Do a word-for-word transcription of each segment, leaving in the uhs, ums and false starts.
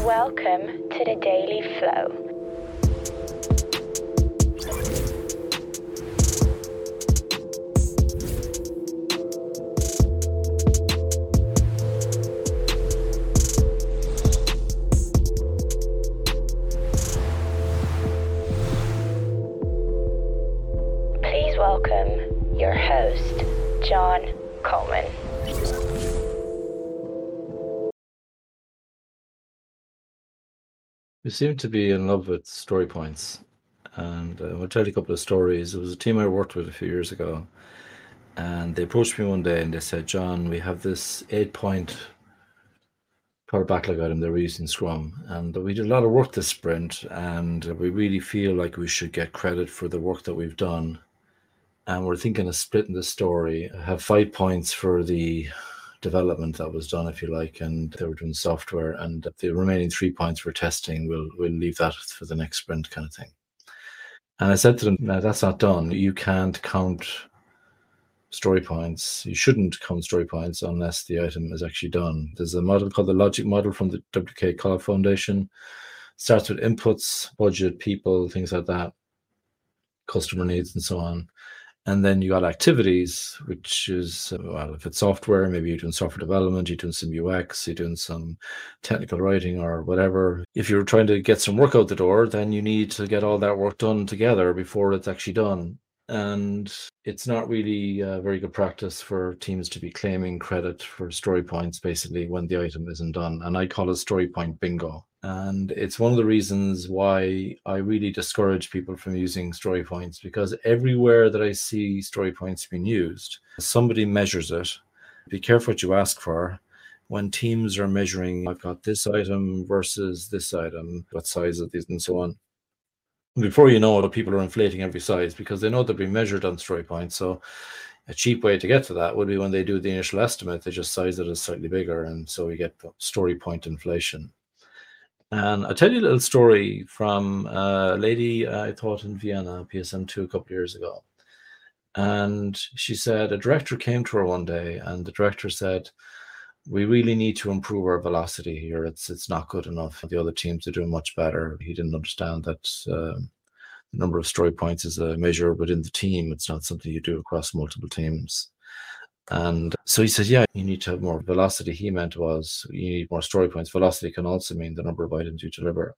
Welcome to the Daily Flow. Please welcome your host, John Coleman. We seem to be in love with story points, and uh, I'll tell you a couple of stories. There was a team I worked with a few years ago, and they approached me one day and they said, John, we have this eight-point power backlog item that we're using Scrum, and we did a lot of work this sprint, and we really feel like we should get credit for the work that we've done. And we're thinking of splitting the story, have five points for the development that was done, if you like, and they were doing software, and the remaining three points for testing, we'll we'll leave that for the next sprint kind of thing. And I said to them, no, that's not done. You can't count story points. You shouldn't count story points unless the item is actually done. There's a model called the Logic model from the W K College Foundation. Starts with inputs, budget, people, things like that, customer needs, and so on. And then you got activities, which is, well, if it's software, maybe you're doing software development, you're doing some U X, you're doing some technical writing or whatever. If you're trying to get some work out the door, then you need to get all that work done together before it's actually done. And it's not really a very good practice for teams to be claiming credit for story points, basically, when the item isn't done. And I call it story point bingo. And it's one of the reasons why I really discourage people from using story points, because everywhere that I see story points being used, somebody measures it. Be careful what you ask for. When teams are measuring, I've got this item versus this item, what size of these and so on. Before you know it, people are inflating every size because they know they're being measured on story points. So a cheap way to get to that would be when they do the initial estimate, they just size it as slightly bigger. And so you get story point inflation. And I'll tell you a little story from a lady I taught in Vienna, P S M two, a couple of years ago. And she said a director came to her one day, and the director said, we really need to improve our velocity here. It's it's not good enough. The other teams are doing much better. He didn't understand that um, the number of story points is a measure within the team. It's not something you do across multiple teams. And so he said, yeah, you need to have more velocity. He meant was you need more story points. Velocity can also mean the number of items you deliver.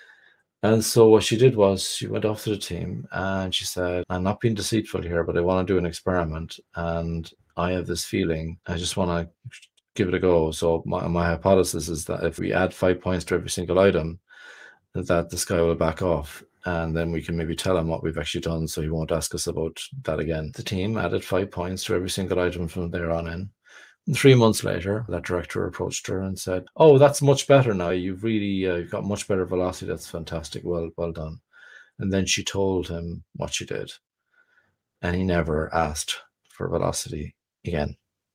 And so what she did was she went off to the team and she said, I'm not being deceitful here, but I want to do an experiment. And I have this feeling, I just want to give it a go. So my, my hypothesis is that if we add five points to every single item, that this guy will back off. And then we can maybe tell him what we've actually done, so he won't ask us about that again. The team added five points to every single item from there on in. And three months later, that director approached her and said, oh, that's much better now. You've really uh, you've got much better velocity. That's fantastic. Well, well done. And then she told him what she did. And he never asked for velocity again.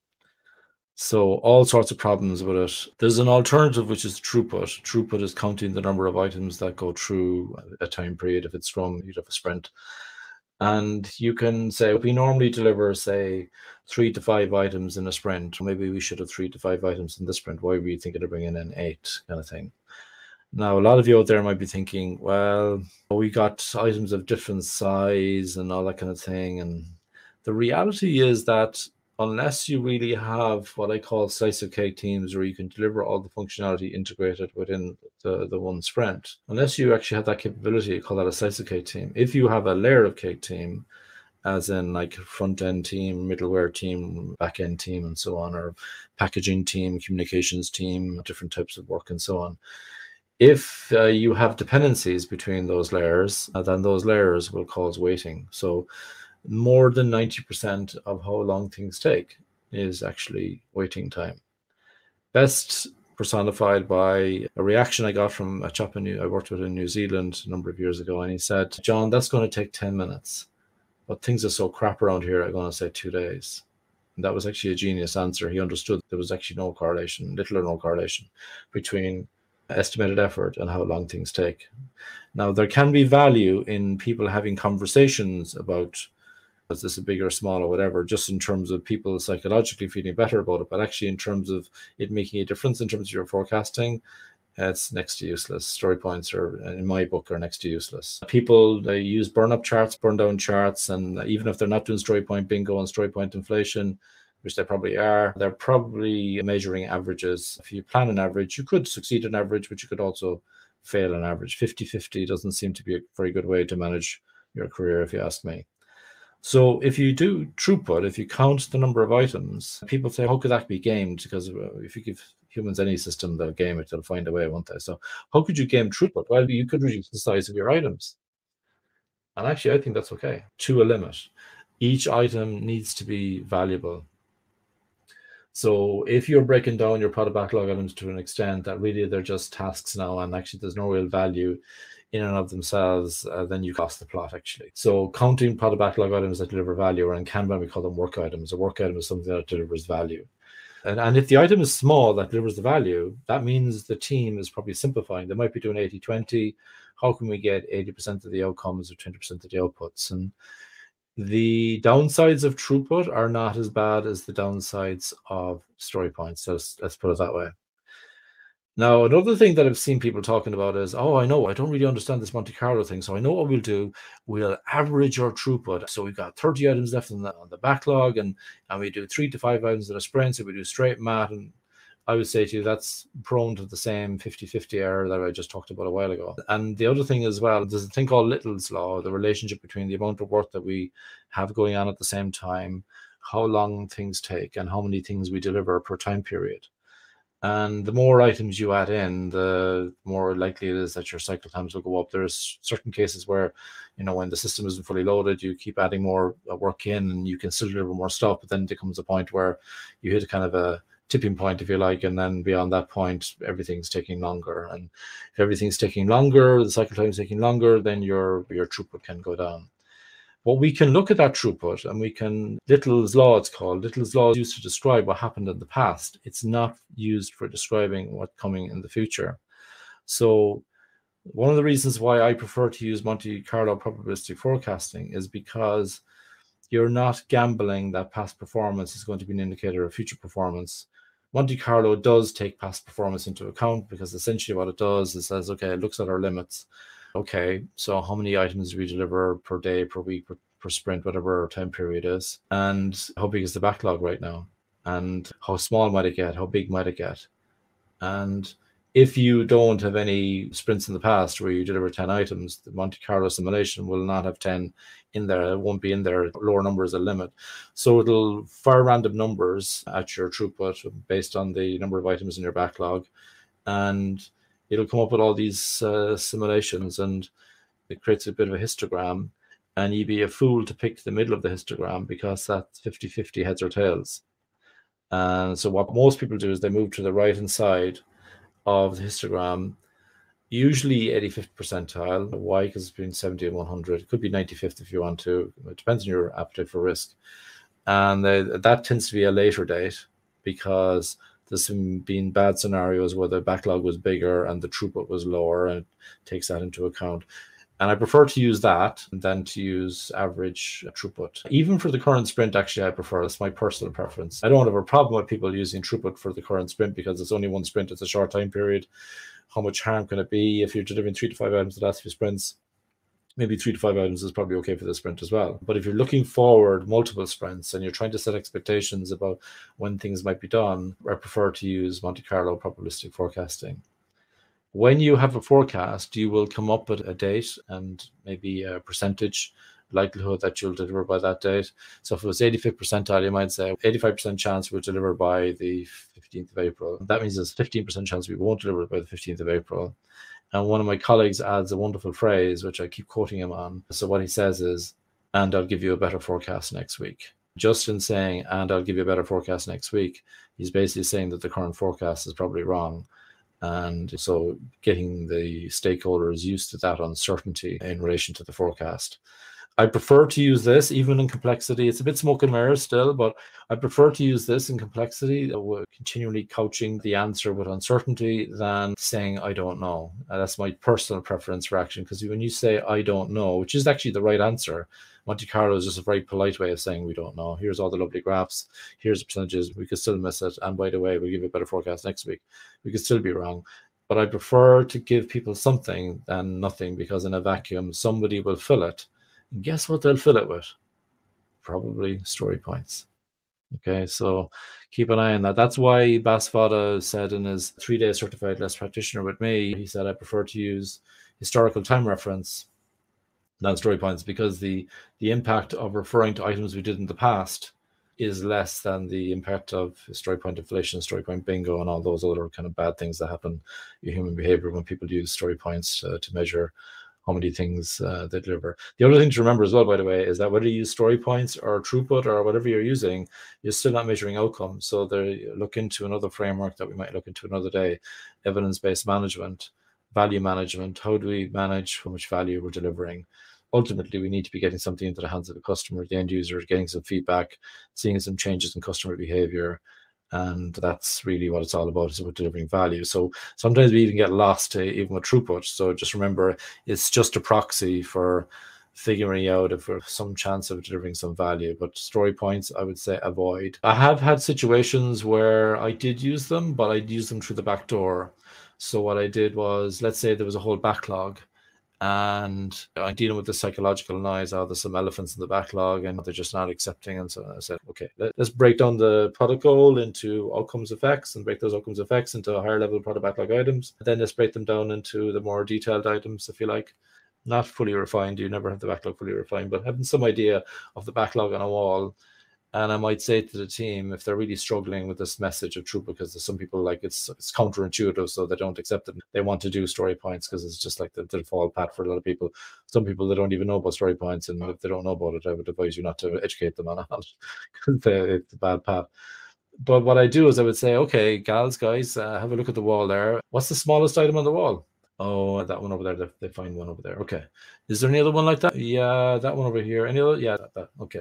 So all sorts of problems with it. There's an alternative, which is throughput. Throughput is counting the number of items that go through a time period. If it's Scrum, you'd have a sprint. And you can say, we normally deliver, say, three to five items in a sprint. Maybe we should have three to five items in this sprint. Why were you thinking of bringing in eight, kind of thing? Now, a lot of you out there might be thinking, well, we got items of different size and all that kind of thing. And the reality is that unless you really have what I call slice of cake teams, where you can deliver all the functionality integrated within the, the one sprint, unless you actually have that capability, you call that a slice of cake team. If you have a layer of cake team, as in like front end team, middleware team, back end team, and so on, or packaging team, communications team, different types of work, and so on. If uh, you have dependencies between those layers, uh, then those layers will cause waiting. So more than ninety percent of how long things take is actually waiting time. Best personified by a reaction I got from a chap I worked with in New Zealand a number of years ago. And he said, John, that's going to take ten minutes. But things are so crap around here, I'm going to say two days. And that was actually a genius answer. He understood there was actually no correlation, little or no correlation between estimated effort and how long things take. Now, there can be value in people having conversations about, is this a big or small or whatever, just in terms of people psychologically feeling better about it, but actually in terms of it making a difference in terms of your forecasting, It's next to useless. Story points are, in my book, are next to useless. People, they use burn-up charts, burn-down charts, and even if they're not doing story point bingo and story point inflation, which they probably are, they're probably measuring averages. If you plan an average, you could succeed an average, but you could also fail an average. fifty fifty doesn't seem to be a very good way to manage your career, if you ask me. So if you do throughput, if you count the number of items, people say, how could that be gamed? Because if you give humans any system, they'll game it, they'll find a way, won't they? So how could you game throughput? Well, you could reduce the size of your items. And actually, I think that's okay, to a limit. Each item needs to be valuable. So if you're breaking down your product backlog items to an extent that really they're just tasks now, and actually there's no real value in and of themselves, uh, then you lost the plot, actually. So counting product backlog items that deliver value, or in Kanban we call them work items. A work item is something that delivers value. And, and if the item is small that delivers the value, that means the team is probably simplifying. They might be doing eighty twenty. How can we get eighty percent of the outcomes or twenty percent of the outputs? And the downsides of throughput are not as bad as the downsides of story points. So let's, let's put it that way. Now, another thing that I've seen people talking about is, oh, I know, I don't really understand this Monte Carlo thing. So I know what we'll do. We'll average our throughput. So we've got thirty items left on the, on the backlog, and, and we do three to five items in a sprint. So we do straight math. And I would say to you, that's prone to the same fifty fifty error that I just talked about a while ago. And the other thing as well, there's a thing called Little's Law, the relationship between the amount of work that we have going on at the same time, how long things take, and how many things we deliver per time period. And the more items you add in, the more likely it is that your cycle times will go up. There's certain cases where, you know, when the system isn't fully loaded, you keep adding more work in and you can still deliver more stuff. But then there comes a point where you hit a kind of a tipping point, if you like, and then beyond that point, everything's taking longer. And if everything's taking longer, the cycle time is taking longer, then your, your throughput can go down. Well, we can look at that throughput and we can, Little's Law it's called, Little's Law is used to describe what happened in the past. It's not used for describing what's coming in the future. So one of the reasons why I prefer to use Monte Carlo probabilistic forecasting is because you're not gambling that past performance is going to be an indicator of future performance. Monte Carlo does take past performance into account, because essentially what it does is says, okay, it looks at our limits. Okay, so how many items do we deliver per day, per week, per, per sprint, whatever our time period is, and how big is the backlog right now, and how small might it get, how big might it get. And if you don't have any sprints in the past where you deliver ten items, the Monte Carlo simulation will not have ten in there. It won't be in there. Lower number is a limit. So it'll fire random numbers at your throughput based on the number of items in your backlog. And it'll come up with all these uh, simulations, and it creates a bit of a histogram. And you'd be a fool to pick the middle of the histogram, because that's fifty fifty heads or tails. And so what most people do is they move to the right-hand side of the histogram, usually eighty-fifth percentile. Why? Because it's between seventy and one hundred. It could be ninety-fifth if you want to. It depends on your appetite for risk. And they, that tends to be a later date, because there's been bad scenarios where the backlog was bigger and the throughput was lower, and it takes that into account. And I prefer to use that than to use average throughput. Even for the current sprint, actually, I prefer. That's my personal preference. I don't have a problem with people using throughput for the current sprint, because it's only one sprint. It's a short time period. How much harm can it be if you're delivering three to five items the last few sprints? Maybe three to five items is probably okay for the sprint as well. But if you're looking forward multiple sprints and you're trying to set expectations about when things might be done, I prefer to use Monte Carlo probabilistic forecasting. When you have a forecast, you will come up with a date and maybe a percentage likelihood that you'll deliver by that date. So if it was eighty-fifth percentile, you might say eighty-five percent chance we'll deliver by the fifteenth of April. That means there's fifteen percent chance we won't deliver by the fifteenth of April. And one of my colleagues adds a wonderful phrase, which I keep quoting him on. So what he says is, and I'll give you a better forecast next week. Just in saying, and I'll give you a better forecast next week, he's basically saying that the current forecast is probably wrong. And so getting the stakeholders used to that uncertainty in relation to the forecast. I prefer to use this even in complexity. It's a bit smoke and mirrors still, but I prefer to use this in complexity, continually couching the answer with uncertainty, than saying, I don't know. And that's my personal preference for action, because when you say, I don't know, which is actually the right answer, Monte Carlo is just a very polite way of saying we don't know. Here's all the lovely graphs. Here's the percentages. We could still miss it. And by the way, we'll give you a better forecast next week. We could still be wrong. But I prefer to give people something than nothing, because in a vacuum, somebody will fill it. And guess what they'll fill it with? Probably story points. Okay, so keep an eye on that. That's why Bas Vada said in his three-day certified less practitioner with me, he said, I prefer to use historical time reference than story points, because the, the impact of referring to items we did in the past is less than the impact of story point inflation, story point bingo, and all those other kind of bad things that happen in human behavior when people use story points uh, to measure how many things uh, they deliver. The other thing to remember as well, by the way, is that whether you use story points or throughput or whatever you're using, you're still not measuring outcomes. So they look into another framework that we might look into another day, evidence-based management, value management. How do we manage how much value we're delivering? Ultimately, we need to be getting something into the hands of the customer, the end user, getting some feedback, seeing some changes in customer behavior. And that's really what it's all about, is about delivering value. So sometimes we even get lost uh, even with throughput. So just remember, it's just a proxy for figuring out if there's some chance of delivering some value. But story points, I would say avoid. I have had situations where I did use them, but I'd use them through the back door. So what I did was, let's say there was a whole backlog, and I'm dealing with the psychological noise. Oh, there's some elephants in the backlog and they're just not accepting. And so I said, okay, let, let's break down the product goal into outcomes effects and break those outcomes effects into higher level product backlog items. And then let's break them down into the more detailed items, if you like. Not fully refined. You never have the backlog fully refined, but having some idea of the backlog on a wall. And I might say to the team, if they're really struggling with this message of truth, because there's some people like it's it's counterintuitive, so they don't accept it. They want to do story points because it's just like the, the default path for a lot of people. Some people, they don't even know about story points, and if they don't know about it, I would advise you not to educate them on it, because it's a bad path. But what I do is I would say, okay, gals, guys, uh, have a look at the wall there. What's the smallest item on the wall? Oh, that one over there. They, they find one over there. Okay. Is there any other one like that? Yeah, that one over here. Any other? Yeah, that, that. Okay.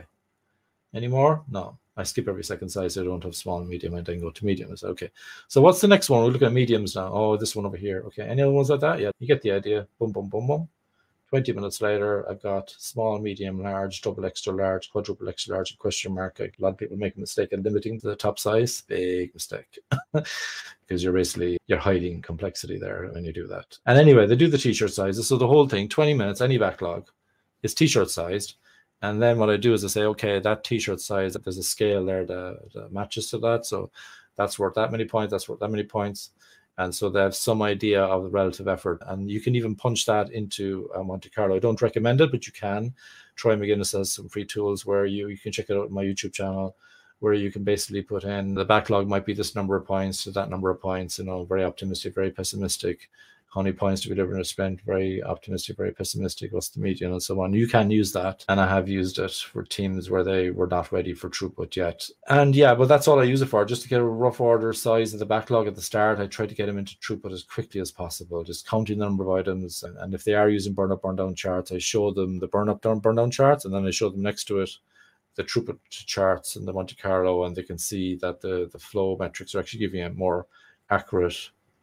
Any more? No. I skip every second size. So I don't have small and medium. I then go to medium. So, okay. So what's the next one? We're looking at mediums now. Oh, this one over here. Okay. Any other ones like that? Yeah, you get the idea. Boom, boom, boom, boom. twenty minutes later, I've got small, medium, large, double extra large, quadruple extra large, question mark. A lot of people make a mistake in limiting to the top size. Big mistake. Because you're basically, you're hiding complexity there when you do that. And anyway, they do the t-shirt sizes. So the whole thing, twenty minutes, any backlog, is t-shirt sized. And then what I do is I say, okay, that t-shirt size, there's a scale there that, that matches to that. So that's worth that many points, that's worth that many points. And so they have some idea of the relative effort. And you can even punch that into uh, Monte Carlo. I don't recommend it, but you can. Troy McGinnis has some free tools where you, you can check it out on my YouTube channel, where you can basically put in the backlog might be this number of points to that number of points, you know, very optimistic, very pessimistic. How many points do we deliver in a sprint? Very optimistic, very pessimistic. What's the median, and so on. You can use that, and I have used it for teams where they were not ready for throughput yet. And yeah, but that's all I use it for, just to get a rough order size of the backlog at the start. I try to get them into throughput as quickly as possible, just counting the number of items. And, and if they are using burn up, burn down charts, I show them the burn up, down, burn down charts, and then I show them next to it the throughput charts in the Monte Carlo, and they can see that the the flow metrics are actually giving a more accurate.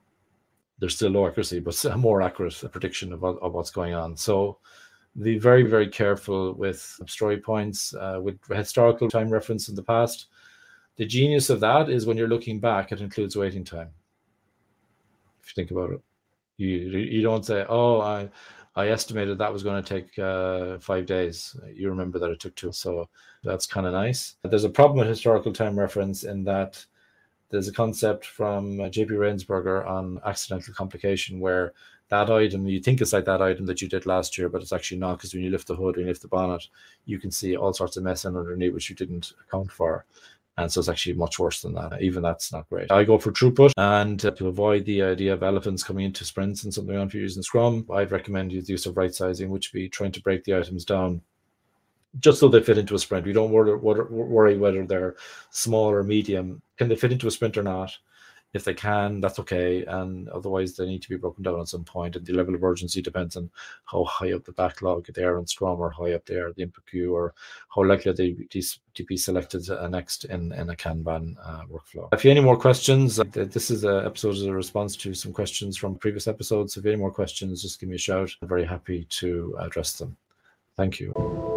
There's still low accuracy, but a more accurate prediction of, of what's going on. So be very, very careful with story points, uh, with historical time reference in the past. The genius of that is when you're looking back, it includes waiting time. If you think about it, you you don't say, oh, I I estimated that was going to take uh, five days. You remember that it took two. So that's kind of nice. There's a problem with historical time reference in that there's a concept from uh, J P Rainsberger on accidental complication, where that item, you think it's like that item that you did last year, but it's actually not, because when you lift the hood, when you lift the bonnet, you can see all sorts of mess underneath which you didn't account for. And so it's actually much worse than that. Even that's not great. I go for throughput, and uh, to avoid the idea of elephants coming into sprints and something on for using Scrum, I'd recommend the use of right sizing, which would be trying to break the items down just so they fit into a sprint. We don't worry, worry whether they're small or medium. Can they fit into a sprint or not? If they can, that's okay. And otherwise, they need to be broken down at some point. And the level of urgency depends on how high up the backlog they are in Scrum, or how high up they are the input queue, or how likely they to be selected next in, in a Kanban uh, workflow. If you have any more questions, this is an episode as a response to some questions from previous episodes. If you have any more questions, just give me a shout. I'm very happy to address them. Thank you.